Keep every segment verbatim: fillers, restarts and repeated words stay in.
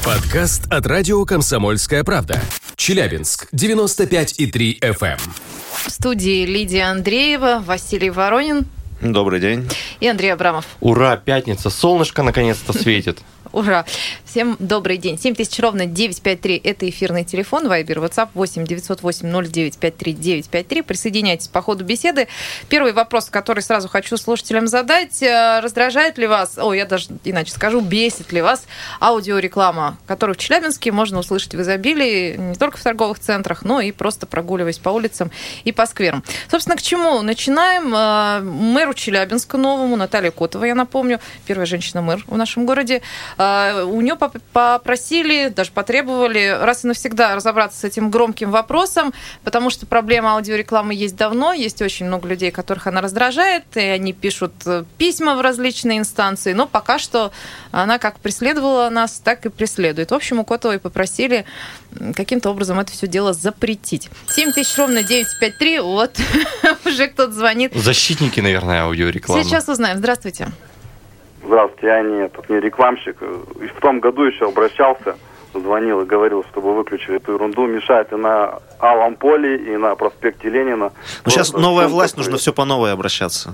Подкаст от радио «Комсомольская правда». Челябинск, девяносто пять и три эф эм. В студии Лидия Андреева, Василий Воронин. Добрый день. И Андрей Абрамов. Ура, пятница, солнышко наконец-то светит. Ура! Всем добрый день. семь тысяч ровно девятьсот пятьдесят три. Это эфирный телефон. Вайбер, WhatsApp восемь девятьсот восемь ноль девять пять три девять пять три. Присоединяйтесь по ходу беседы. Первый вопрос, который сразу хочу слушателям задать. Раздражает ли вас, о, я даже иначе скажу, бесит ли вас аудиореклама, которую в Челябинске можно услышать в изобилии не только в торговых центрах, но и просто прогуливаясь по улицам и по скверам. Собственно, к чему начинаем? Мэру Челябинска новому, Наталья Котова, я напомню, первая женщина-мэр в нашем городе, у нее попросили, даже потребовали раз и навсегда разобраться с этим громким вопросом, потому что проблема аудиорекламы есть давно, есть очень много людей, которых она раздражает, и они пишут письма в различные инстанции, но пока что она как преследовала нас, так и преследует. В общем, у Котовой попросили каким-то образом это все дело запретить. семь тысяч ровно девятьсот пятьдесят три, вот уже кто-то звонит. Защитники, наверное, аудиорекламы. Сейчас узнаем. Здравствуйте. Здравствуйте, я не, тут не рекламщик. В том году еще обращался, звонил и говорил, чтобы выключили эту ерунду. Мешает и на Алом поле, и на проспекте Ленина. Ну, сейчас новая власть, нужно все по новой обращаться.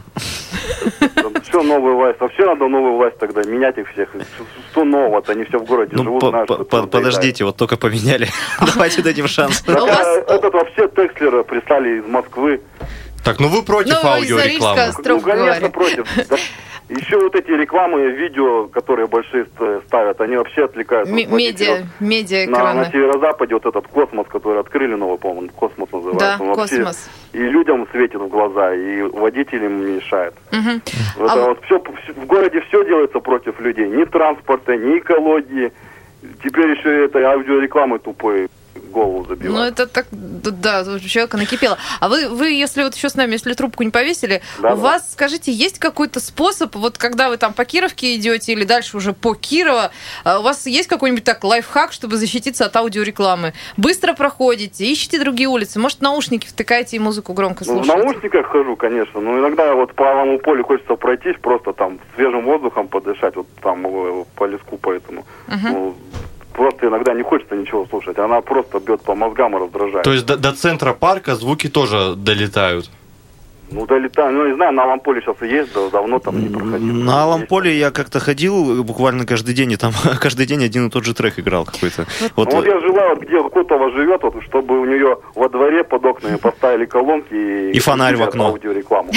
Все новая власть. Вообще надо новую власть тогда, менять их всех. Что нового-то? Они все в городе ну, живут, по- знают, по- что Подождите, вот только поменяли. Давайте дадим шанс. Этот вообще Текслера прислали из Москвы. Так, ну вы против аудиорекламы? Ну, конечно, против. Еще вот эти рекламы, видео, которые большие ставят, они вообще отвлекают. М- медиа, медиа на, на северо-западе вот этот космос, который открыли новый, по-моему, космос называется. Да, он космос. Вообще, и людям светит в глаза, и водителям мешает. Угу. Это а... вот все, в городе все делается против людей. Ни транспорта, ни экологии. Теперь еще этой аудиорекламы тупой голову забивать. Ну, это так, да, у человека накипело. А вы, вы, если вот еще с нами, если трубку не повесили, да, у да. вас, скажите, есть какой-то способ, вот когда вы там по Кировке идете или дальше уже по Кирово, у вас есть какой-нибудь так лайфхак, чтобы защититься от аудиорекламы? Быстро проходите, ищите другие улицы, может, наушники втыкаете и музыку громко слушаете? Ну, в наушниках хожу, конечно, но иногда вот по Алому полю хочется пройтись, просто там свежим воздухом подышать, вот там по леску поэтому. Uh-huh. Ну, просто иногда не хочется ничего слушать. Она просто бьет по мозгам и раздражает. То есть до, до центра парка звуки тоже долетают? Ну, долетаю. Ну, не знаю, на Алом поле сейчас и есть, да, давно там не проходил. На Алом поле я как-то ходил буквально каждый день, и там каждый день один и тот же трек играл какой-то. Вот, вот я желаю, вот, где Котова живет, вот, чтобы у нее во дворе под окнами поставили колонки и... И фонарь в окно. Аудиорекламу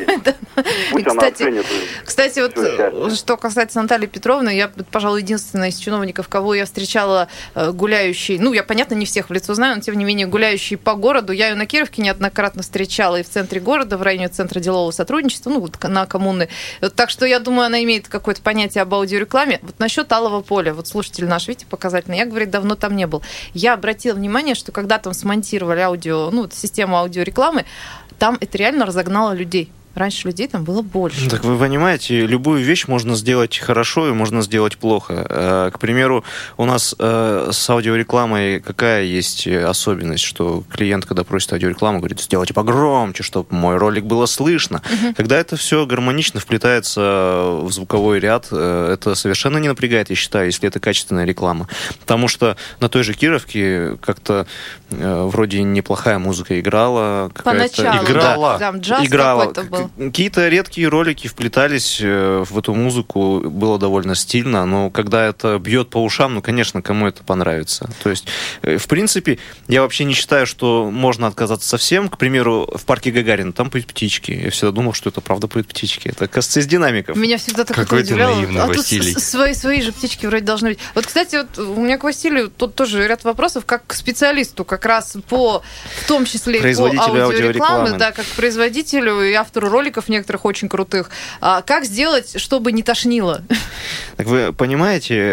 Пусть она оценит. Кстати, вот что касается Натальи Петровны, я, пожалуй, единственная из чиновников, кого я встречала гуляющей, ну, я, понятно, не всех в лицо знаю, но, тем не менее, гуляющей по городу. Я ее на Кировке неоднократно встречала и в центре города, в районе Центра делового сотрудничества, ну, вот на коммуны. Вот, так что я думаю, она имеет какое-то понятие об аудиорекламе. Вот насчет Алого поля, вот слушатель наш, видите, показательно, я, говорит, давно там не был. Я обратила внимание, что когда там смонтировали аудио, ну, систему аудиорекламы, там это реально разогнало людей. Раньше людей там было больше. Так вы понимаете, любую вещь можно сделать хорошо и можно сделать плохо. К примеру, у нас с аудиорекламой какая есть особенность, что клиент, когда просит аудиорекламу, говорит, сделайте погромче, чтобы мой ролик было слышно. Угу. Когда это все гармонично вплетается в звуковой ряд, это совершенно не напрягает, я считаю, если это качественная реклама. Потому что на той же Кировке как-то вроде неплохая музыка играла. Поначалу. Играла. Да, там джаз играла. какой-то был. Какие-то редкие ролики вплетались в эту музыку, было довольно стильно, но когда это бьет по ушам, ну, конечно, кому это понравится. То есть, в принципе, я вообще не считаю, что можно отказаться совсем. К примеру, в парке Гагарина там поют птички. Я всегда думал, что это правда поют птички. Это, кажется, из динамиков. Меня всегда так Какой это удивляло. Какой ты наивный, а Василий. Тут свои, свои же птички вроде должны быть. Вот, кстати, вот у меня к Василию тут тоже ряд вопросов, как к специалисту, как раз по, в том числе по аудиорекламы, аудиорекламы, да, как к производителю и автору роликов некоторых очень крутых. А как сделать, чтобы не тошнило? Так вы понимаете,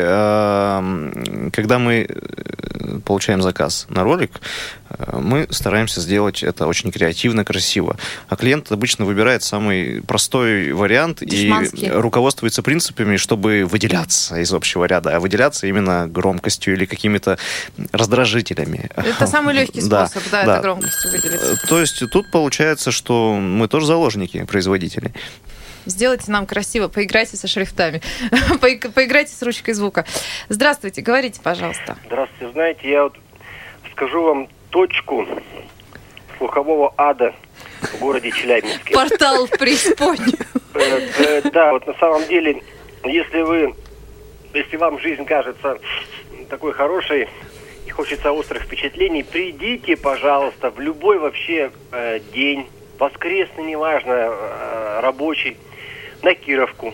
когда мы получаем заказ на ролик, мы стараемся сделать это очень креативно, красиво. А клиент обычно выбирает самый простой вариант Дешманский. И руководствуется принципами, чтобы выделяться из общего ряда, а выделяться именно громкостью или какими-то раздражителями. Это самый легкий способ, да, да, это громкостью выделиться. То есть тут получается, что мы тоже заложники производителей. Сделайте нам красиво, поиграйте со шрифтами, поиграйте с ручкой звука. Здравствуйте, говорите, пожалуйста. Здравствуйте. Знаете, я вот скажу вам точку слухового ада в городе Челябинске. Портал в преисподнюю. Да, вот на самом деле, если вы, если вам жизнь кажется такой хорошей и хочется острых впечатлений, придите, пожалуйста, в любой вообще э, день, воскресный, неважно, э, рабочий, на Кировку.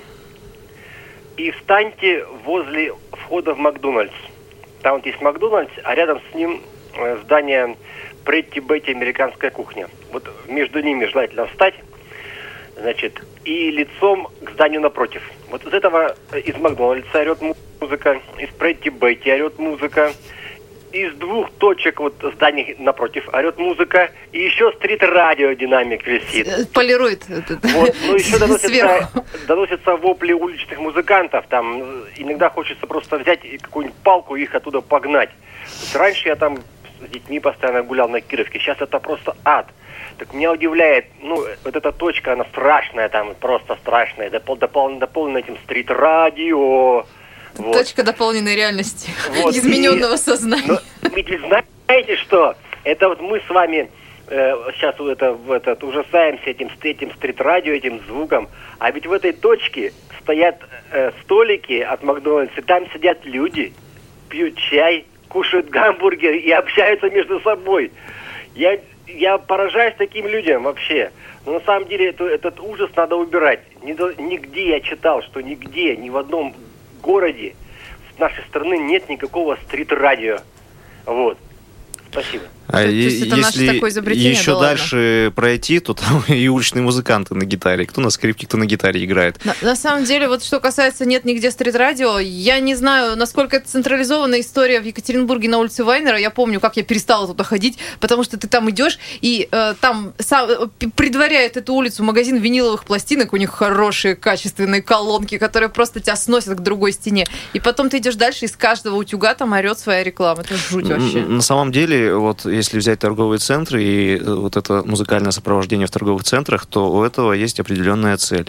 И встаньте возле входа в Макдональдс. Там вот есть Макдональдс, а рядом с ним э, здание Претти Бетти американская кухня. Вот между ними желательно встать, значит, и лицом к зданию напротив. Вот из этого, из Макдональдса орет музыка, из Претти Бетти орет музыка, из двух точек вот зданий напротив орет музыка, и еще стрит-радио динамик висит. Полирует этот вот, ну еще доносятся, доносятся вопли уличных музыкантов, там иногда хочется просто взять какую-нибудь палку и их оттуда погнать. Вот раньше я там с детьми постоянно гулял на Кировке, сейчас это просто ад. Так меня удивляет, ну, вот эта точка, она страшная, там, просто страшная, допол- допол- дополнена этим стрит-радио. Вот. Точка дополненной реальности, вот. измененного и, сознания. Но, ведь вы знаете, что это вот мы с вами э, сейчас вот это, в этот, ужасаемся этим, этим стрит-радио, этим звуком, а ведь в этой точке стоят э, столики от Макдональдса, там сидят люди, пьют чай, кушают гамбургеры и общаются между собой. Я, я поражаюсь таким людям вообще. Но на самом деле это, этот ужас надо убирать. Нигде я читал, что нигде, ни в одном городе с нашей страны нет никакого стрит-радио. Вот. Спасибо. А То и, есть это наше такое изобретение, еще да дальше ладно? Пройти, то там и уличные музыканты на гитаре. Кто на скрипке, кто на гитаре играет. На, на самом деле, вот что касается «нет нигде стрит-радио», я не знаю, насколько это централизованная история в Екатеринбурге на улице Вайнера. Я помню, как я перестала туда ходить, потому что ты там идешь, и э, там сам, предваряет эту улицу магазин виниловых пластинок, у них хорошие, качественные колонки, которые просто тебя сносят к другой стене. И потом ты идешь дальше, и с каждого утюга там орет своя реклама. Это жуть вообще. На самом деле, вот если взять торговые центры и вот это музыкальное сопровождение в торговых центрах, то у этого есть определенная цель.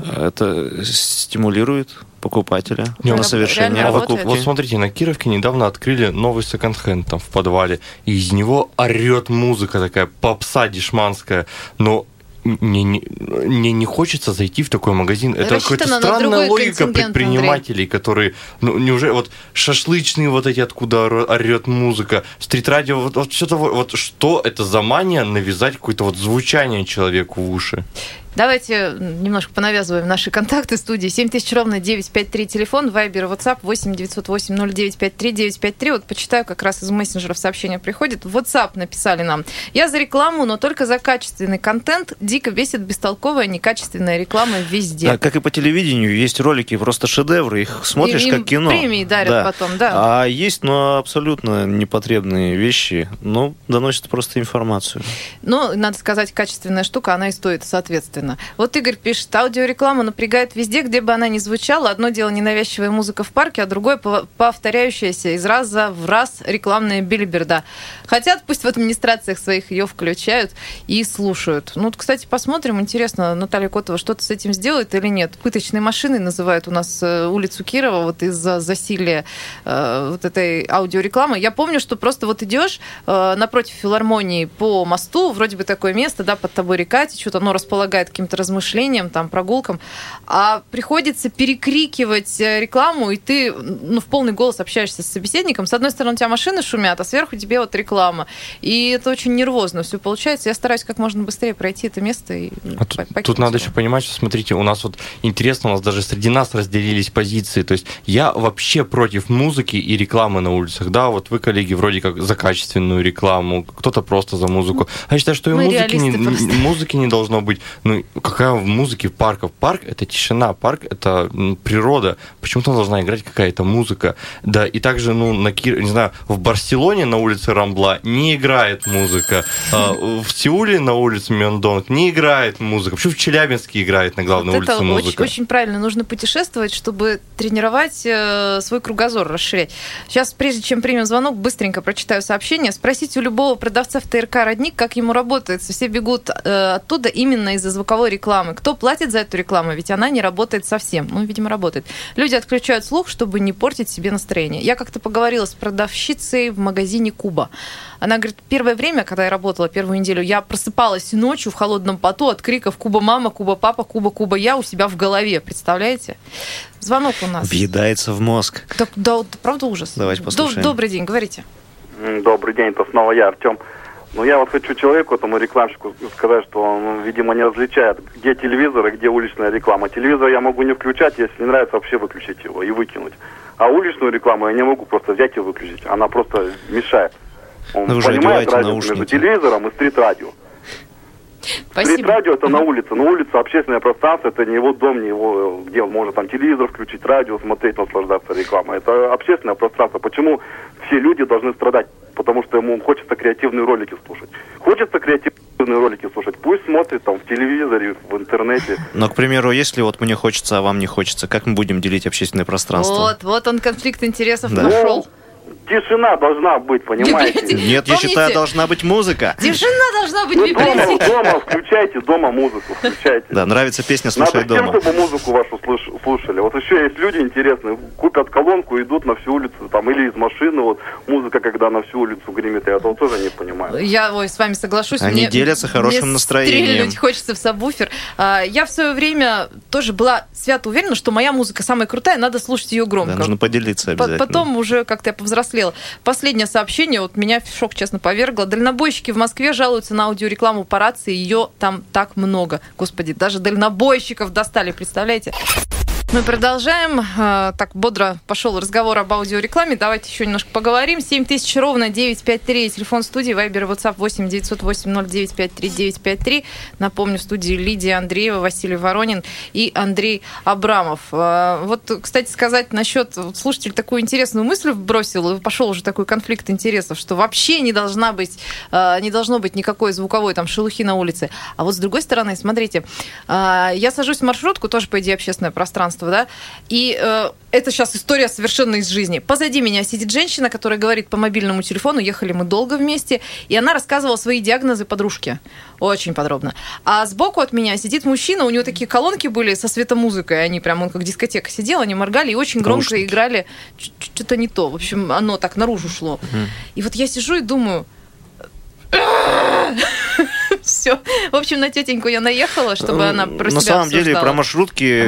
Это стимулирует покупателя Не, на совершение покупки. Вот смотрите, на Кировке недавно открыли новый секонд-хенд там в подвале, и из него орет музыка такая, попса дешманская, но мне не, мне не хочется зайти в такой магазин. Это какая-то странная логика предпринимателей, Андрей. Которые, ну, неужели, вот шашлычные вот эти, откуда орет музыка, стрит-радио, вот, вот что-то, вот что это за мания навязать какое-то вот звучание человеку в уши? Давайте немножко понавязываем наши контакты студии. семь тысяч ровно девятьсот пятьдесят три телефон, Вайбер, WhatsApp восемь девятьсот восемь ноль девять пять три девять пять три. Вот почитаю, как раз из мессенджеров сообщения приходит. В WhatsApp написали нам: я за рекламу, но только за качественный контент. Дико бесит бестолковая, некачественная реклама везде. Да, как и по телевидению, есть ролики просто шедевры, их смотришь и, как кино. Премии дарят да. потом, да. А есть, но абсолютно непотребные вещи, но доносят просто информацию. Но, надо сказать, качественная штука, она и стоит соответственно. Вот Игорь пишет: аудиореклама напрягает везде, где бы она ни звучала. Одно дело ненавязчивая музыка в парке, а другое повторяющаяся из раза в раз рекламная билиберда. Хотят, пусть в администрациях своих ее включают и слушают. Ну, вот, кстати, посмотрим. Интересно, Наталья Котова что-то с этим сделает или нет. Пыточной машиной называют у нас улицу Кирова вот из-за засилия э, вот этой аудиорекламы. Я помню, что просто вот идешь э, напротив филармонии по мосту, вроде бы такое место, да, под тобой река течет, оно располагает каким-то размышлениям, там, прогулкам, а приходится перекрикивать рекламу, и ты, ну, в полный голос общаешься с собеседником. С одной стороны, у тебя машины шумят, а сверху тебе вот реклама. И это очень нервозно все получается. Я стараюсь как можно быстрее пройти это место и а тут, тут надо еще понимать, что, смотрите, у нас вот интересно, у нас даже среди нас разделились позиции. То есть я вообще против музыки и рекламы на улицах. Да, вот вы, коллеги, вроде как за качественную рекламу, кто-то просто за музыку. А я считаю, что и музыки не, музыки не должно быть. Ну, какая в музыке парков? Парк — это тишина, парк — это природа. Почему-то должна играть какая-то музыка. Да, и также, ну, на Кир... не знаю, в Барселоне на улице Рамбла не играет музыка. В Сеуле на улице Мьондонг не играет музыка. Почему в Челябинске играет на главной вот улице музыка? Очень, очень правильно. Нужно путешествовать, чтобы тренировать э, свой кругозор, расширять. Сейчас, прежде чем примем звонок, быстренько прочитаю сообщение. Спросите у любого продавца в ТРК «Родник», как ему работает. Все бегут э, оттуда именно из-за звукового звуковой рекламы. Кто платит за эту рекламу? Ведь она не работает совсем. Ну, видимо, работает. Люди отключают слух, чтобы не портить себе настроение. Я как-то поговорила с продавщицей в магазине «Куба». Она говорит, первое время, когда я работала, первую неделю, я просыпалась ночью в холодном поту от криков «Куба мама», «Куба папа», «Куба, Куба я» у себя в голове. Представляете? Звонок у нас. Въедается в мозг. Да, да, правда ужас. Давайте послушаем. Добрый день, говорите. Добрый день, это снова я, Артем. Ну, я вот хочу человеку, этому рекламщику, сказать, что он, видимо, не различает, где телевизор и где уличная реклама. Телевизор я могу не включать, если не нравится, вообще выключить его и выкинуть. А уличную рекламу я не могу просто взять и выключить. Она просто мешает. Он ну, понимает разницу между телевизором и стрит-радио. Стрит-радио это на улице. Но улица, общественное пространство, это не его дом, не его, где он может там телевизор включить, радио смотреть, наслаждаться рекламой. Это общественное пространство. Почему все люди должны страдать? Потому что ему хочется креативные ролики слушать. Хочется креативные ролики слушать. Пусть смотрит там в телевизоре, в интернете. Но, к примеру, если вот мне хочется, а вам не хочется, как мы будем делить общественное пространство? Вот, вот он конфликт интересов да. пошел. Тишина должна быть, понимаете? Нет, я считаю, должна быть музыка. Тишина должна быть в библиотеке. Дома, дома включайте, дома музыку включайте. Да, нравится песня, слушай дома. Надо всем, чтобы музыку вашу слушали. Вот еще есть люди интересные, купят колонку, идут на всю улицу, там, или из машины, вот, музыка, когда на всю улицу гремит, я этого тоже не понимаю. Я, ой, с вами соглашусь. Они мне, делятся хорошим мне настроением. Стрельнуть хочется в сабвуфер. Я в свое время тоже была свято уверена, что моя музыка самая крутая, надо слушать ее громко. Да, нужно поделиться обязательно. Потом уже как-то я повзрослела. Последнее сообщение, вот меня в шок, честно, повергло. Дальнобойщики в Москве жалуются на аудиорекламу по рации, ее там так много. Господи, даже дальнобойщиков достали, представляете? Мы продолжаем. Так бодро пошел разговор об аудиорекламе. Давайте еще немножко поговорим. семь тысяч ровно девятьсот пятьдесят три. Телефон студии. Вайбер, WhatsApp восемь девятьсот восемь ноль девять пять три девять пять три. Напомню, в студии Лидия Андреева, Василий Воронин и Андрей Абрамов. Вот, кстати, сказать насчет... Слушатель такую интересную мысль бросил, и пошел уже такой конфликт интересов, что вообще не должна быть, не должно быть никакой звуковой там шелухи на улице. А вот с другой стороны, смотрите, я сажусь в маршрутку, тоже, по идее, общественное пространство, да, и э, это сейчас история совершенно из жизни. Позади меня сидит женщина, которая говорит по мобильному телефону, ехали мы долго вместе, и она рассказывала свои диагнозы подружке. Очень подробно. А сбоку от меня сидит мужчина, у него такие колонки были со светомузыкой, они прям, он как дискотека сидел, они моргали и очень громко Наушники. играли что-то не то. В общем, оно так наружу шло. Угу. И вот я сижу и думаю... Все. В общем, на тетеньку я наехала, чтобы она про себя обсуждала. На самом деле, про маршрутки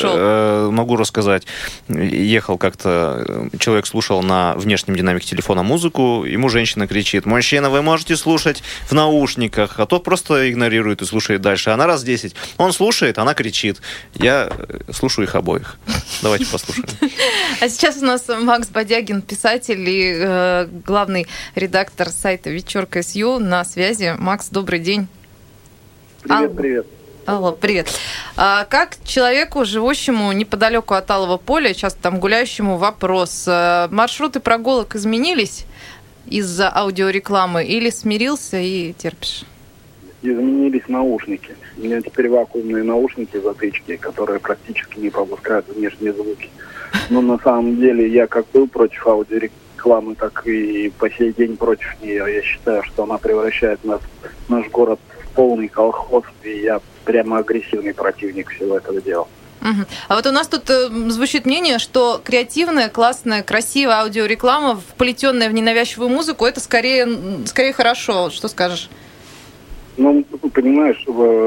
а могу рассказать. Ехал как-то, человек слушал на внешнем динамике телефона музыку, ему женщина кричит: «Мужчина, вы можете слушать в наушниках», а тот просто игнорирует и слушает дальше. Она раз десять. Он слушает, она кричит. Я слушаю их обоих. Давайте послушаем. А сейчас у нас Макс Бодягин, писатель и э, главный редактор сайта вечерка точка эс ю на связи. Макс, добрый день. Привет, Алло. привет. Алло, привет. А как человеку, живущему неподалеку от Алого поля, часто там гуляющему, вопрос: маршруты прогулок изменились из-за аудиорекламы или смирился и терпишь? Изменились наушники. У меня теперь вакуумные наушники, затычки, которые практически не пропускают внешние звуки. Но на самом деле я как был против аудиорекламы, так и по сей день против нее. Я считаю, что она превращает нас, наш город в полный колхоз, и я прямо агрессивный противник всего этого дела. Угу. А вот у нас тут э, звучит мнение, что креативная, классная, красивая аудиореклама, вплетенная в ненавязчивую музыку, это скорее, скорее хорошо. Что скажешь? Ну, понимаешь,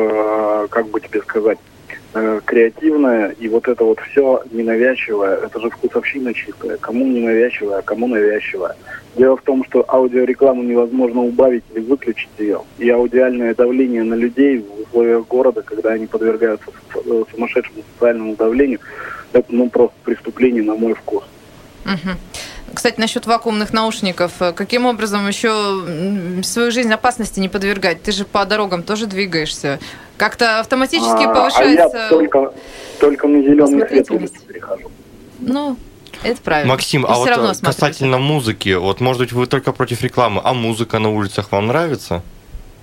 э, как бы тебе сказать, э, креативное и вот это вот все ненавязчивое, это же вкусовщина чистая. Кому ненавязчивое, а кому навязчивое. Дело в том, что аудиорекламу невозможно убавить или выключить ее. И аудиальное давление на людей в условиях города, когда они подвергаются сумасшедшему социальному давлению, это ну просто преступление на мой вкус. Угу. Кстати, насчет вакуумных наушников. Каким образом еще свою жизнь опасности не подвергать? Ты же по дорогам тоже двигаешься. Как-то автоматически а, повышается... А я только, только на зеленый свет перехожу. Ну... Это правильно. Максим, и а вот касательно музыки, вот, может быть, вы только против рекламы, а музыка на улицах вам нравится?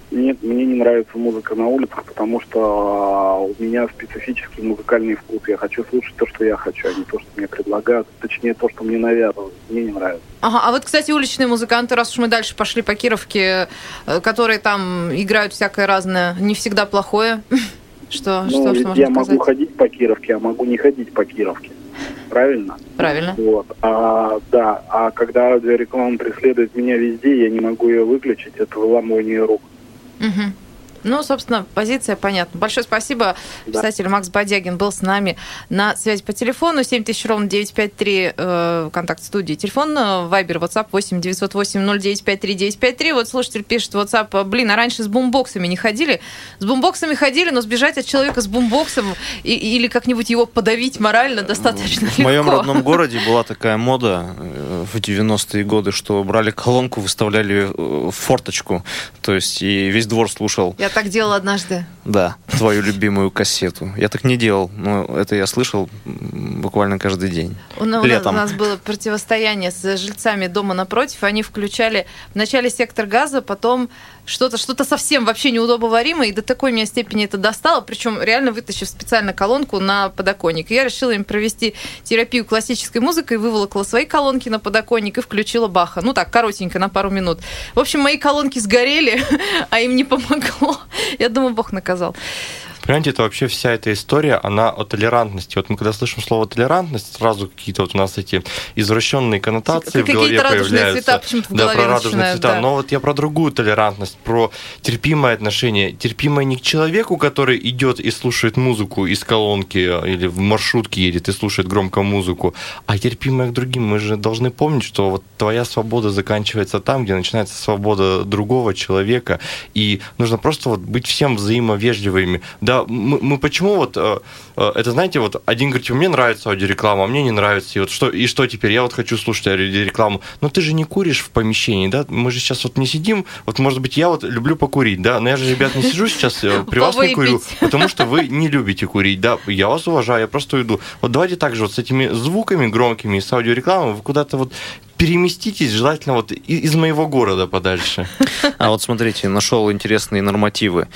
Нет, мне не нравится музыка на улицах, потому что у меня специфический музыкальный вкус. Я хочу слушать то, что я хочу, а не то, что мне предлагают. Точнее, то, что мне навязывают. Мне не нравится. Ага, а вот, кстати, уличные музыканты, раз уж мы дальше пошли по Кировке, которые там играют всякое разное, не всегда плохое. Что, ну, что, что можно я сказать? могу ходить по Кировке, а могу не ходить по Кировке. Правильно? Правильно. Вот. А, да, а когда радиореклама преследует меня везде, я не могу ее выключить, это выламывание рук. Угу. Ну, собственно, позиция понятна. Большое спасибо. Да. Писатель Макс Бодягин был с нами на связи по телефону. семь тысяч ровно девятьсот пятьдесят три, э, контакт студии. Телефон, Вайбер, WhatsApp восемь девятьсот восемь ноль девять пять три девять пять три. Вот слушатель пишет в WhatsApp: блин, а раньше с бумбоксами не ходили? С бумбоксами ходили, но сбежать от человека с бумбоксом и, или как-нибудь его подавить морально достаточно легко. В моем родном городе была такая мода в девяностые годы, что брали колонку, выставляли в форточку, то есть и весь двор слушал. Я так делал однажды. Да, твою любимую кассету. Я так не делал, но это я слышал буквально каждый день. У, у, Летом. У нас было противостояние с жильцами дома напротив. Они включали вначале сектор газа, потом что-то, что-то совсем вообще неудобоваримое, и до такой меня степени это достало, причем реально вытащив специально колонку на подоконник. И я решила им провести терапию классической музыкой, выволокла свои колонки на подоконник и включила Баха. Ну так, коротенько, на пару минут. В общем, мои колонки сгорели, а им не помогло. Я думаю, Бог наказал. Понимаете, это вообще вся эта история, она о толерантности. Вот мы когда слышим слово толерантность, сразу какие-то вот у нас эти извращенные коннотации какие-то в голове появляются. Цвета почему-то в да, голове про радужные цвета. Да. Но вот я про другую толерантность, про терпимое отношение. Терпимое не к человеку, который идет и слушает музыку из колонки или в маршрутке едет и слушает громко музыку, а терпимое к другим. Мы же должны помнить, что вот твоя свобода заканчивается там, где начинается свобода другого человека, и нужно просто вот быть всем взаимовежливыми. Да, мы, мы почему вот, э, это знаете, вот один говорит, мне нравится аудиореклама, а мне не нравится, и вот что, и что теперь, я вот хочу слушать аудиорекламу, но ты же не куришь в помещении, да, мы же сейчас вот не сидим, вот может быть я вот люблю покурить, да, но я же, ребят, не сижу сейчас, при вас не курю, потому что вы не любите курить, да, я вас уважаю, я просто уйду. Вот давайте так же вот с этими звуками громкими, с аудиорекламой вы куда-то вот переместитесь, желательно вот из моего города подальше. А вот смотрите, нашел интересные нормативы.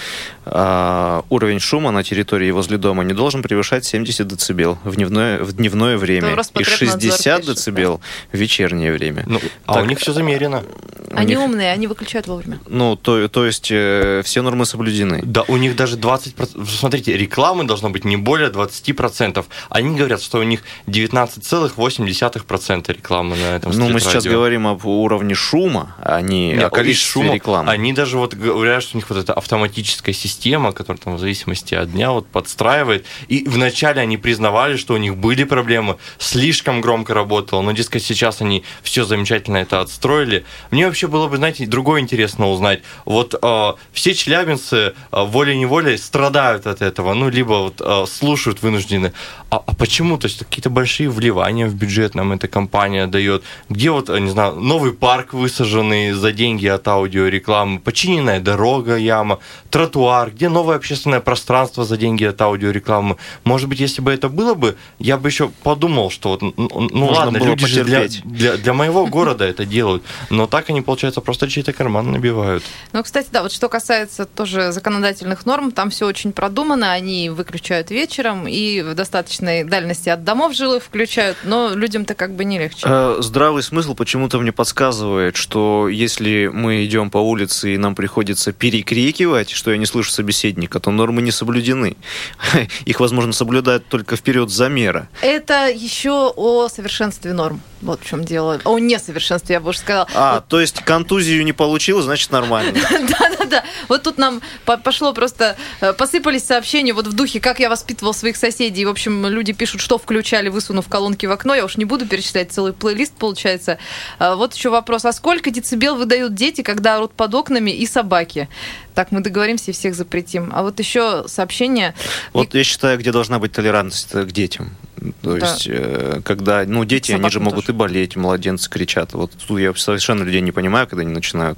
А, уровень шума на территории возле дома не должен превышать семьдесят децибел в дневное, в дневное время и шестьдесят децибел в вечернее время. Ну, а так, у них все замерено. Они них, умные, они выключают вовремя. Ну, то, то есть э, все нормы соблюдены. Да, у них даже двадцать процентов. Смотрите, рекламы должно быть не более двадцать процентов. Они говорят, что у них девятнадцать целых восемь десятых процента рекламы на этом Ну, мы сейчас радио. говорим об уровне шума, а не Нет, о количестве шума, рекламы. Они даже вот говорят, что у них вот эта автоматическая система, которая там в зависимости от дня вот подстраивает. И вначале они признавали, что у них были проблемы, слишком громко работало, но, дескать, сейчас они все замечательно это отстроили. Мне вообще было бы, знаете, другое интересно узнать. Вот э, все челябинцы э, волей-неволей страдают от этого, ну, либо вот э, слушают вынуждены. А, а почему? То есть какие-то большие вливания в бюджет нам эта компания дает. Где вот, не знаю, новый парк высаженный за деньги от аудиорекламы, починенная дорога, яма, тротуар, где новое общественное пространство за деньги от аудиорекламы. Может быть, если бы это было бы, я бы еще подумал, что вот, ну Можно ладно, люди же для, потерпеть. для, для моего города это делают, но так они, получается, просто чей-то карман набивают. Ну, кстати, да, вот что касается тоже законодательных норм, там все очень продумано, они выключают вечером и в достаточной дальности от домов жилых включают, но людям-то как бы не легче. Здравый смысл почему-то мне подсказывает, что если мы идем по улице и нам приходится перекрикивать, что я не слышу собеседника, то нормы не соблюдены. Их, возможно, соблюдают только в период замера. Это еще о совершенстве норм. Вот в чем дело. О несовершенстве, я бы уже сказала. А, вот. То есть контузию не получил, значит нормально. Да-да-да. Вот тут нам пошло просто... Посыпались сообщения вот в духе, как я воспитывал своих соседей. В общем, люди пишут, что включали, высунув колонки в окно. Я уж не буду перечислять, целый плейлист получается. Вот еще вопрос. А сколько децибел выдают дети, когда орут под окнами и собаки? Так, мы договоримся и всех запретим. А вот еще сообщение... Вот я считаю, где должна быть толерантность к детям. То да. есть, когда, ну, дети, собакам они же могут тоже. И болеть, младенцы кричат. Вот тут я совершенно людей не понимаю, когда они начинают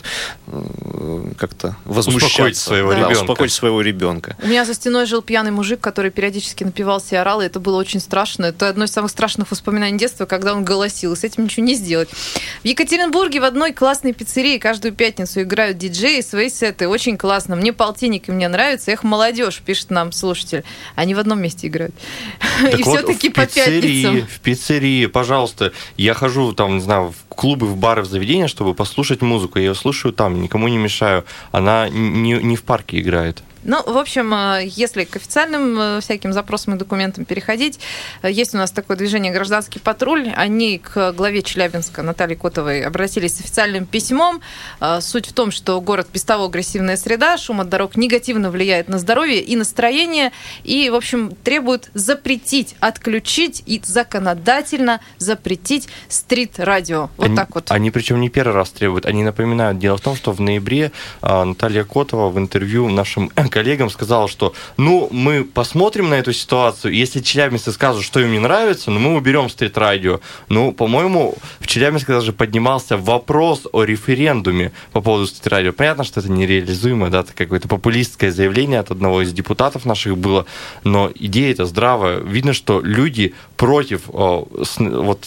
как-то возмущаться. Успокоить своего да, ребенка. Успокоить своего ребенка. У меня за стеной жил пьяный мужик, который периодически напивался и орал, и это было очень страшно. Это одно из самых страшных воспоминаний детства, когда он голосил, и с этим ничего не сделать. В Екатеринбурге в одной классной пиццерии каждую пятницу играют диджеи свои сеты. Очень классно. Мне полтинник, и мне нравится. Эх, молодежь, пишет нам слушатель. Они в одном месте играют. Так и вот, все-таки в по пиццерии, пятницам. в пиццерии, пожалуйста, я хожу там, не знаю, в клубы, в бары, в заведения, чтобы послушать музыку. Я ее слушаю там, никому не мешаю. Она не, не в парке играет. Ну, в общем, если к официальным всяким запросам и документам переходить, есть у нас такое движение «Гражданский патруль». Они к главе Челябинска Наталье Котовой обратились с официальным письмом. Суть в том, что город без того агрессивная среда, шум от дорог негативно влияет на здоровье и настроение, и, в общем, требуют запретить, отключить и законодательно запретить стрит-радио. Вот они, так вот. Они, причем, не первый раз требуют, они напоминают. Дело в том, что в ноябре Наталья Котова в интервью нашим коллегам сказала, что ну, мы посмотрим на эту ситуацию, если челябинцы скажут, что им не нравится, ну, мы уберем стрит-радио. Ну, по-моему, в Челябинске даже поднимался вопрос о референдуме по поводу стрит-радио. Понятно, что это нереализуемо, да, это какое-то популистское заявление от одного из депутатов наших было, но идея-то здравая. Видно, что люди против, вот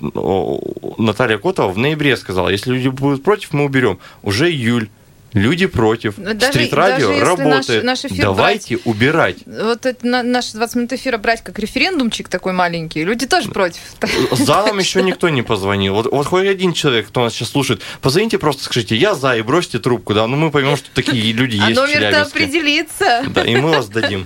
Наталья Котова в ноябре сказала, если люди будут против, мы уберем. Уже июль. Люди против. Стрит-радио работает. Наш, наш Давайте брать, убирать. Вот это, на, наш двадцать минут эфира брать как референдумчик такой маленький. Люди тоже против. За нам еще никто не позвонил. Вот, вот хоть один человек, кто нас сейчас слушает, позвоните просто, скажите, я за, и бросьте трубку. Да, ну мы поймем, что такие люди есть в Челябинске. А номер-то определится. Да, и мы вас дадим.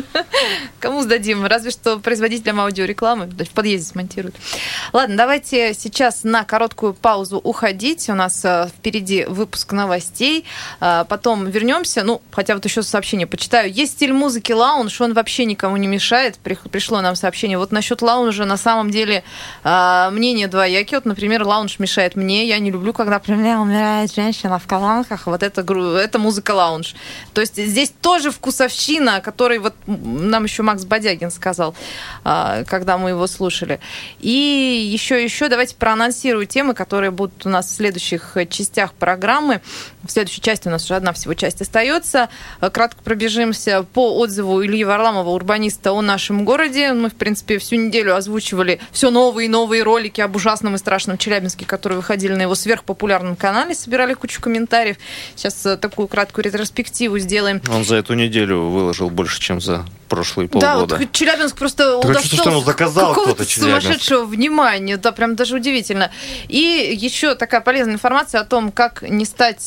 Кому сдадим? Разве что производителям аудиорекламы. В подъезде смонтируют. Ладно, давайте сейчас на короткую паузу уходить. У нас впереди выпуск новостей. Потом вернемся. Ну, хотя вот еще сообщение почитаю. Есть стиль музыки лаунж, он вообще никому не мешает. Пришло нам сообщение. Вот насчет лаунжа на самом деле мнение двоякие. Вот, например, лаунж мешает мне. Я не люблю, когда при мне умирает женщина в колонках. Вот это, это музыка лаунж. То есть здесь тоже вкусовщина, который вот нам еще Макс Бодягин сказал, когда мы его слушали. И еще, еще давайте проанонсирую темы, которые будут у нас в следующих частях программы. В следующей части у нас уже одна всего часть остается. Кратко пробежимся по отзыву Ильи Варламова, урбаниста, о нашем городе. Мы, в принципе, всю неделю озвучивали все новые и новые ролики об ужасном и страшном Челябинске, которые выходили на его сверхпопулярном канале, собирали кучу комментариев. Сейчас такую краткую ретроспективу сделаем. Он за эту неделю выложил больше, чем за прошлые полгода. Да, вот Челябинск просто так удостоился что ему заказал какого-то сумасшедшего внимания. Да, прям даже удивительно. И еще такая полезная информация о том, как не стать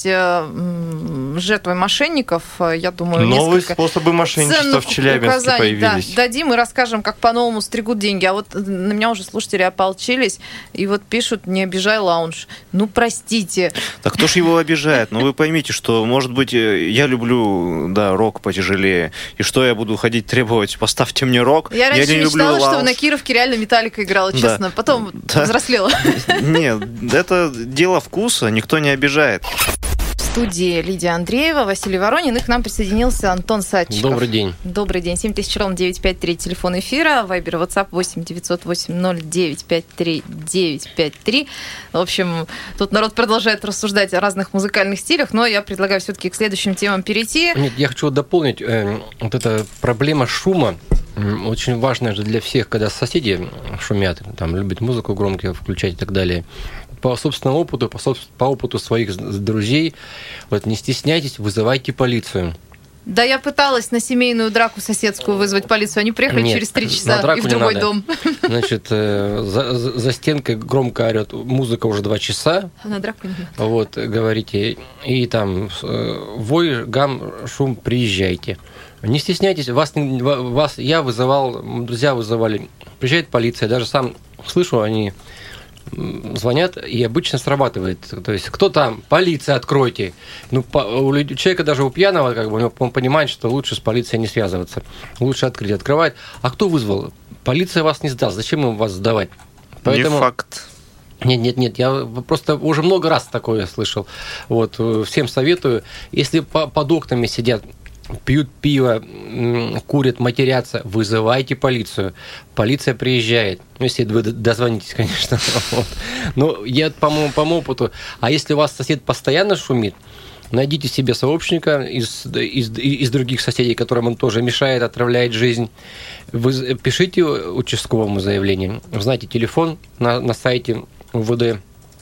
жертвой мошенников. Я думаю, новые способы мошенничества в Челябинске появились. Да, дадим и расскажем, как по-новому стригут деньги. А вот на меня уже слушатели ополчились и вот пишут: не обижай лаунж. Ну, простите. Так кто ж его обижает? Ну, вы поймите, что, может быть, я люблю, да, рок потяжелее. И что я буду ходить требовать, поставьте мне рок. Я раньше я не мечтала, люблю что на Кировке реально Металлика играла, честно. Да. Потом да. взрослела. Нет, это дело вкуса, никто не обижает. В студии Лидия Андреева, Василий Воронин, и к нам присоединился Антон Садчиков. Добрый день. Добрый день. семь тысяч ровно девятьсот пятьдесят три, телефон эфира, вайбер, ватсап восемь девятьсот восемь ноль девять пять три девять пять три. В общем, тут народ продолжает рассуждать о разных музыкальных стилях, но я предлагаю все-таки к следующим темам перейти. Нет, я хочу дополнить. Э, вот эта проблема шума очень важная же для всех, когда соседи шумят, там любят музыку громко включать и так далее. По собственному опыту, по, по опыту своих друзей, вот не стесняйтесь, вызывайте полицию. Да, я пыталась на семейную драку соседскую вызвать полицию. Они приехали Нет, через три часа и в другой дом. Значит, за, за стенкой громко орет музыка уже два часа. А на драку нет. Вот, говорите, и там вой, гам, шум, приезжайте. Не стесняйтесь, вас, вас я вызывал, друзья вызывали. Приезжает полиция, даже сам слышу, они звонят, и обычно срабатывает. То есть, кто там? Полиция, откройте. Ну, по, у человека, даже у пьяного, как бы, он понимает, что лучше с полицией не связываться. Лучше открыть. Открывает. А кто вызвал? Полиция вас не сдаст. Зачем им вас сдавать? Поэтому... Не факт. Нет, нет, нет, я просто уже много раз такое слышал. Вот, всем советую. Если по, под окнами сидят, пьют пиво, курят, матерятся, вызывайте полицию. Полиция приезжает. Ну, если вы дозвонитесь, конечно. Вот. Но я по моему, по моему опыту. А если у вас сосед постоянно шумит, найдите себе сообщника из, из, из других соседей, которым он тоже мешает, отравляет жизнь. Вы пишите участковому заявление. Знаете, телефон на, на сайте УВД.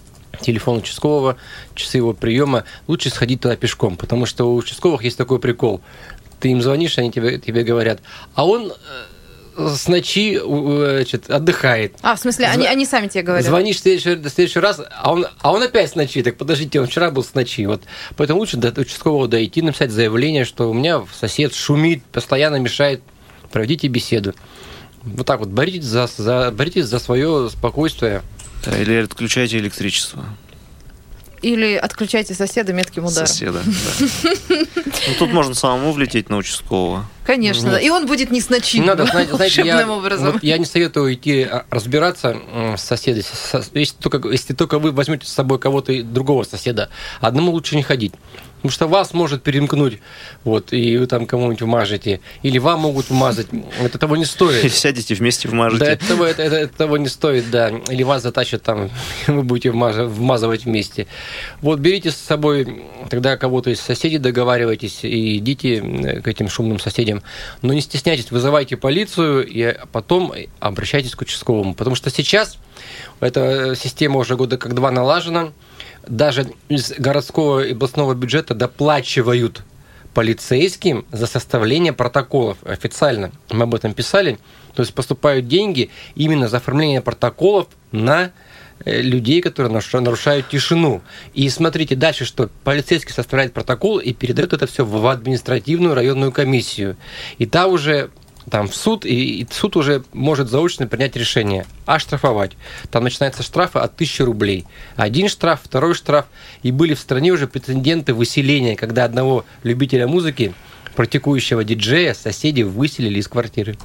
телефон участкового, часы его приема, лучше сходить туда пешком, потому что у участковых есть такой прикол. Ты им звонишь, они тебе, тебе говорят, а он с ночи значит, отдыхает. А, в смысле, Зв... они, они сами тебе говорят? Звонишь в следующий, в следующий раз, а он, а он опять с ночи. Так подождите, он вчера был с ночи. Вот. Поэтому лучше до участкового дойти, написать заявление, что у меня сосед шумит, постоянно мешает. Проведите беседу. Вот так вот, боритесь за, за, боритесь за свое спокойствие. Да, или отключайте электричество. Или отключайте соседа метким ударом. Соседа, да. Ну, тут можно самому влететь на участкового. Конечно, да. И он будет не с ночи. Надо, знаете, я, образом. Вот я не советую идти разбираться с соседями. Если только, если только вы возьмете с собой кого-то другого соседа, одному лучше не ходить. Потому что вас может перемкнуть, вот, и вы там кому-нибудь вмажете. Или вам могут вмазать. Это того не стоит. И сядете вместе вмажете. Да, это того, это, это, это того не стоит, да. Или вас затащат там, и вы будете вмазывать вместе. Вот, берите с собой тогда кого-то из соседей, договаривайтесь, и идите к этим шумным соседям. Но не стесняйтесь, вызывайте полицию, и потом обращайтесь к участковому. Потому что сейчас эта система уже года как два налажена. Даже из городского и областного бюджета доплачивают полицейским за составление протоколов официально. Мы об этом писали. То есть поступают деньги именно за оформление протоколов на людей, которые нарушают тишину. И смотрите дальше, что полицейский составляет протокол и передает это все в административную районную комиссию. И та уже там в суд, и суд уже может заочно принять решение, оштрафовать. Там начинаются штрафы от тысячи рублей. Один штраф, второй штраф. И были в стране уже прецеденты выселения, когда одного любителя музыки, практикующего диджея, соседи выселили из квартиры.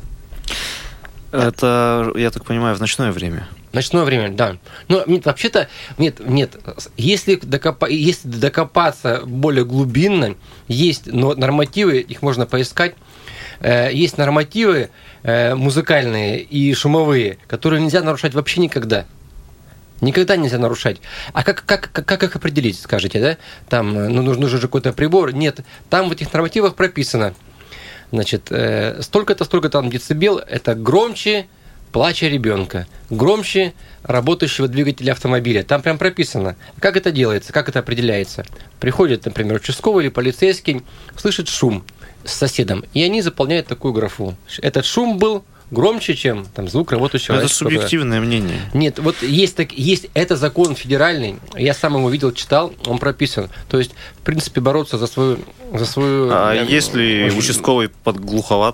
Это, я так понимаю, в ночное время. Ночное время, да. Но нет, вообще-то, нет, нет. Если, докопа, если докопаться более глубинно, есть нормативы, их можно поискать. Есть нормативы музыкальные и шумовые, которые нельзя нарушать вообще никогда. Никогда нельзя нарушать. А как, как, как их определить, скажете, да? Там ну, нужен же какой-то прибор. Нет, там в этих нормативах прописано. Значит, столько-то, столько там децибел, это громче плача ребенка, громче работающего двигателя автомобиля. Там прям прописано, как это делается, как это определяется. Приходит, например, участковый или полицейский, слышит шум с соседом, и они заполняют такую графу. Этот шум был громче, чем там, звук работающего. Это субъективное мнение. Нет, вот есть, так, есть это закон федеральный, я сам его видел, читал, он прописан. То есть, в принципе, бороться за свою... За свою а я, если очень... участковый подглуховат?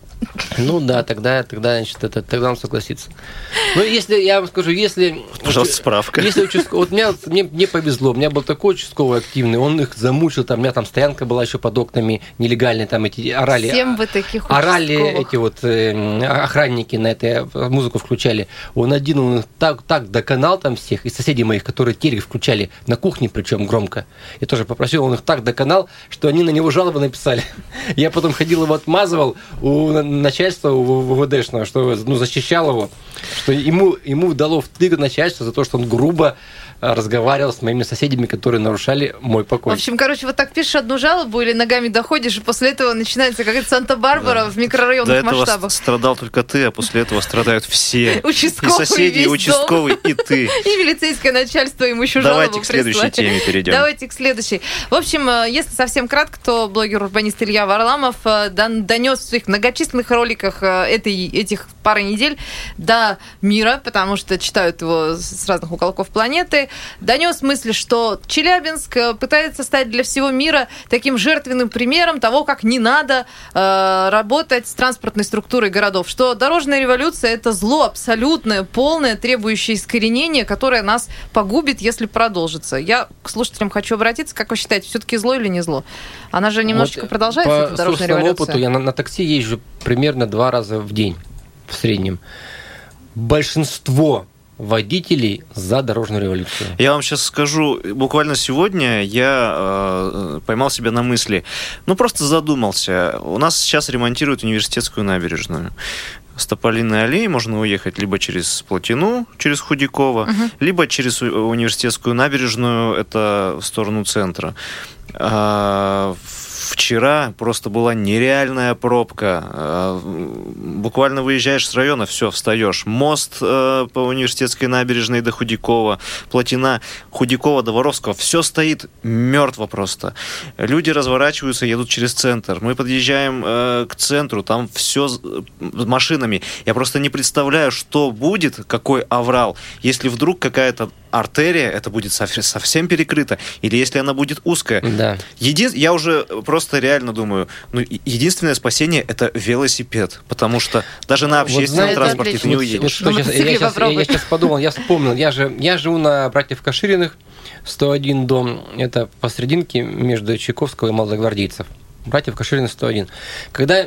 Ну да, тогда, тогда, значит, это, тогда он согласится. Ну, если, я вам скажу, если... Пожалуйста, справка. Если участковый... Вот меня, мне, мне повезло, у меня был такой участковый активный, он их замучил, там, у меня там стоянка была еще под окнами нелегальные, там эти орали... Всем вы таких орали эти вот э, охранники на этой музыку включали. Он один, он так, так доконал там всех, и соседей моих, которые телек включали на кухне, причем громко. Я тоже попросил, он их так доконал, что они на него жалобы написали. Я потом ходил, его отмазывал у начальство ВВДшного, что ну, защищал его, что ему, ему дало втык начальство за то, что он грубо разговаривал с моими соседями, которые нарушали мой покой. В общем, короче, вот так пишешь одну жалобу или ногами доходишь, и после этого начинается какая-то Санта-Барбара да. в микрорайонных масштабах. До этого страдал только ты, а после этого страдают все. Участковый, и соседи, и участковый, и ты. И милицейское начальство ему еще жалобу прислали. Давайте к следующей теме перейдем. Давайте к следующей. В общем, если совсем кратко, то блогер-урбанист Илья Варламов донес в своих многочисленных роликах этой, этих пары недель до мира, потому что читают его с разных уголков планеты, донес мысль, что Челябинск пытается стать для всего мира таким жертвенным примером того, как не надо э, работать с транспортной структурой городов, что дорожная революция – это зло абсолютное, полное, требующее искоренения, которое нас погубит, если продолжится. Я к слушателям хочу обратиться. Как вы считаете, все-таки зло или не зло? Она же немножечко вот продолжается, эта дорожная революция? По собственному опыту я на, на такси езжу примерно два раза в день в среднем. Большинство водителей за дорожную революцию. Я вам сейчас скажу, буквально сегодня я э, поймал себя на мысли, ну просто задумался. У нас сейчас ремонтируют университетскую набережную. С Тополиной аллеи можно уехать либо через Плотину, через Худякова, uh-huh. либо через университетскую набережную, это в сторону центра. А, вчера просто была нереальная пробка. Буквально выезжаешь с района, все, встаешь. Мост по Университетской набережной до Худякова, Плотина, Худякова до Воровского, все стоит мертво просто. Люди разворачиваются, едут через центр. Мы подъезжаем к центру, там все машинами. Я просто не представляю, что будет, какой аврал, если вдруг какая-то артерия, это будет совсем перекрыто, или если она будет узкая. Да. Един... Я уже просто реально думаю, ну, единственное спасение — это велосипед, потому что даже на общественном вот, транспорте ты не уедешь. Вот, вот, я, я, сейчас, я, я сейчас подумал, я вспомнил, я же я живу на братьев Кашириных, сто один дом, это посерединке между Чайковского и Молодогвардейцев. Братьев Кашириных сто один. Когда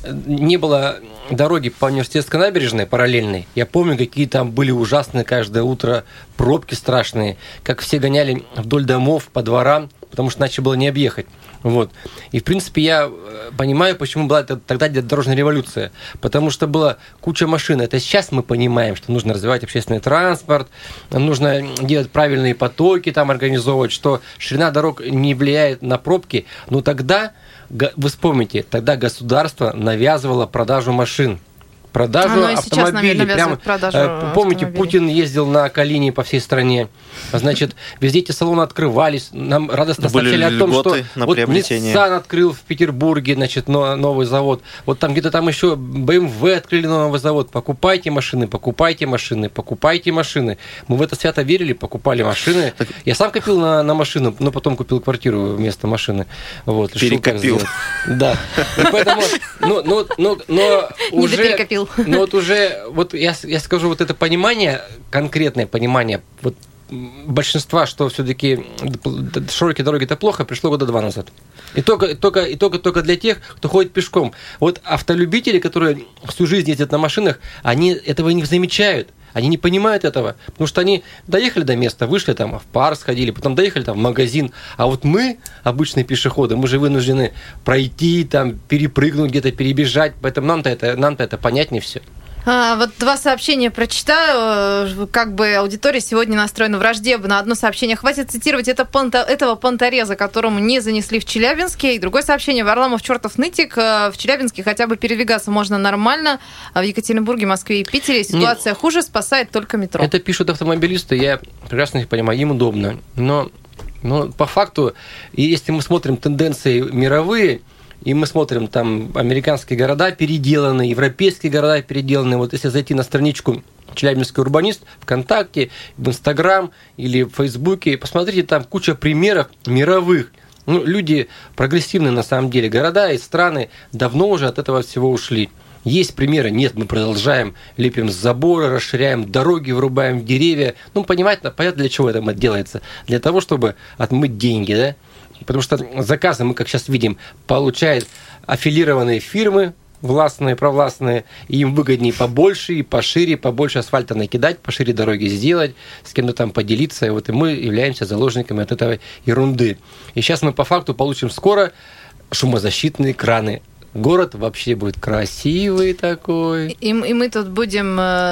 не было дороги по Университетской набережной параллельной, я помню, какие там были ужасные каждое утро пробки страшные, как все гоняли вдоль домов, по дворам, потому что иначе было не объехать. Вот. И, в принципе, я понимаю, почему была тогда дорожная революция. Потому что была куча машин. Это сейчас мы понимаем, что нужно развивать общественный транспорт, нужно делать правильные потоки, там организовывать, что ширина дорог не влияет на пробки. Но тогда, вы вспомните, тогда государство навязывало продажу машин. Продажу автомобилей. Прямо, продажу помните, автомобилей. Путин ездил на Калине по всей стране. Значит, везде эти салоны открывались. Нам радостно сообщили о том, что вот Nissan открыл в Петербурге, значит, новый завод. Вот там где-то там еще бэ эм вэ открыли новый завод. Покупайте машины, покупайте машины, покупайте машины. Мы в это свято верили, покупали машины. Я сам копил на, на машину, но потом купил квартиру вместо машины. Вот, перекопил. Да. И поэтому, но, но, но, но уже... Не доперекопил. Ну вот уже, вот я, я скажу, вот это понимание, конкретное понимание вот большинства, что все-таки широкие дороги это плохо, пришло года два назад. И только, только, и только, только для тех, кто ходит пешком. Вот автолюбители, которые всю жизнь ездят на машинах, они этого не замечают. Они не понимают этого, потому что они доехали до места, вышли там в парк, сходили, потом доехали там в магазин. А вот мы, обычные пешеходы, мы же вынуждены пройти, там, перепрыгнуть, где-то перебежать. Поэтому нам-то это, нам-то это понятнее все. А, вот два сообщения прочитаю. Как бы аудитория сегодня настроена враждебно. Одно сообщение: хватит цитировать это понта, этого понтореза, которому не занесли в Челябинске. И другое сообщение: Варламов чертов нытик. В Челябинске хотя бы передвигаться можно нормально, а в Екатеринбурге, Москве и Питере ситуация Нет. хуже, спасает только метро. Это пишут автомобилисты, я прекрасно их понимаю, им удобно. Но, но по факту, если мы смотрим тенденции мировые, и мы смотрим, там американские города переделаны, европейские города переделаны. Вот если зайти на страничку «Челябинский урбанист» ВКонтакте, в Инстаграм или в Фейсбуке, посмотрите, там куча примеров мировых. Ну, люди прогрессивные на самом деле. Города и страны давно уже от этого всего ушли. Есть примеры? Нет, мы продолжаем, лепим заборы, расширяем дороги, врубаем деревья. Ну, понимаете, понятно, для чего это делается? Для того, чтобы отмыть деньги, да? Потому что заказы, мы, как сейчас видим, получают аффилированные фирмы, властные, провластные, и им выгоднее побольше, и пошире, побольше асфальта накидать, пошире дороги сделать, с кем-то там поделиться, и вот и мы являемся заложниками от этой ерунды. И сейчас мы по факту получим скоро шумозащитные краны. Город вообще будет красивый такой. И, и мы тут будем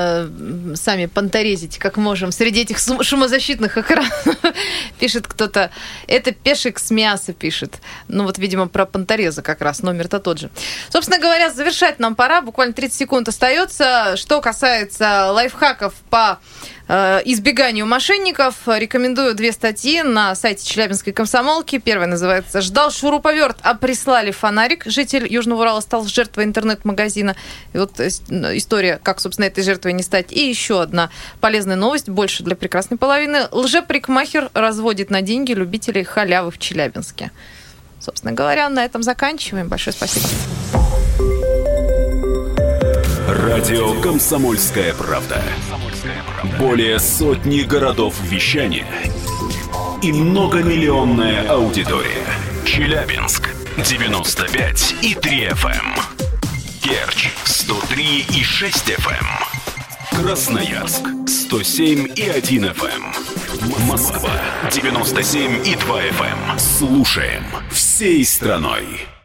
э, сами понторезить, как можем, среди этих шумозащитных экранов. Пишет кто-то. Это пешек с мяса пишет. Ну вот, видимо, про понтореза как раз. Номер-то тот же. Собственно говоря, завершать нам пора. Буквально тридцать секунд остается. Что касается лайфхаков по э, избеганию мошенников, рекомендую две статьи на сайте Челябинской комсомолки. Первая называется «Ждал шуруповерт, а прислали фонарик». Житель Южного Урала стал жертвой интернет-магазина. И вот история, как, собственно, этой жертвой не стать. И еще одна полезная новость, больше для прекрасной половины. Лжепарикмахер разводит на деньги любителей халявы в Челябинске. Собственно говоря, на этом заканчиваем. Большое спасибо. Радио «Комсомольская правда». Более сотни городов вещания и многомиллионная аудитория. Челябинск девяносто пять и три эф эм, Керчь сто три и шесть эф эм, Красноярск сто семь и один эф эм, Москва девяносто семь и два эф эм. Слушаем всей страной.